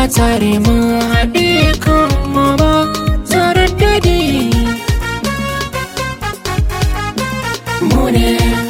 tare mu haɗe kanmu ba tare da Mune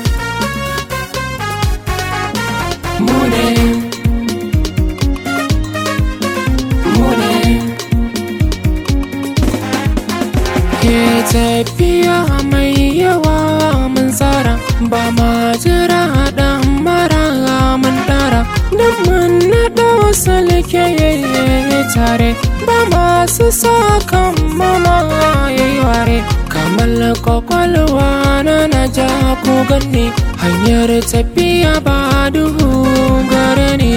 ke tafiya mai yawa mun tsara ba ma jira dan mara mun dara dan mun naɗo salke tare ba masu sakan mama yayi ware kamar kwakwalwa na ja ku ganni hanyar tafiya ba duhu gare ni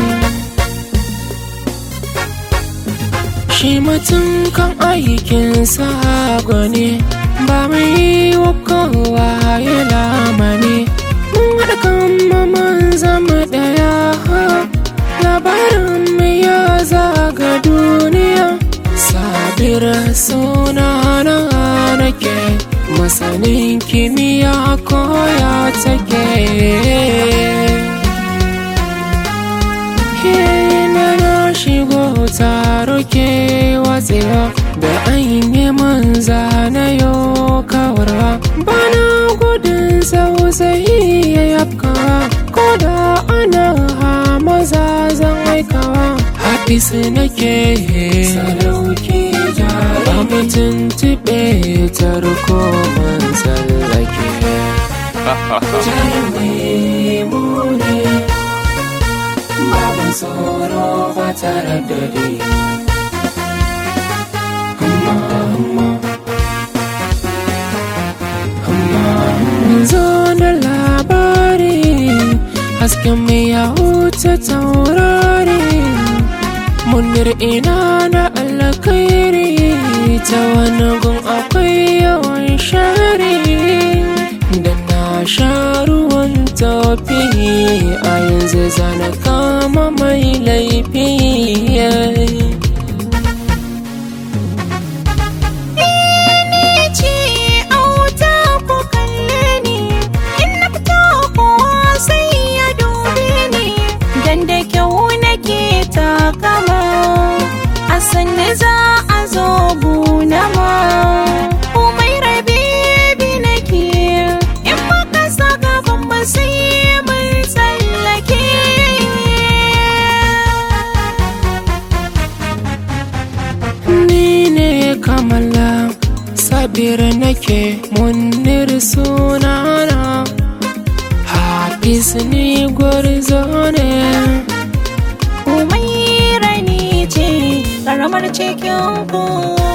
shi mutum kan aikinsa gwani ba mai wa kowa ya lamani mun haɗa kan mun zama ɗaya labarin mu ya zaga duniya sabira suna na nake masanin kimiyya koya take shigo taro ke watsewa da an yi man zanayo kawarwa bana gudun sausayi ya yafkawa ko da ana maza zan aikawa hafisi nake sadauki ba mutum tibe tarko man tsallake jarumai mune babin tsoro ba tare da zo da labari hasken mai ya wuce taurari munir ina da alkhairi ta wani gun akwai yawan shari da na sha ruwan tafi a yanzu zana kama mai laifi za a zo guna ma komai rabe bi nake in maka saka bamba sai mun tsallake ni ne kamala sabir nake munir sunana hafiz ni gwarzo ne komai rani ce karamar cikin ku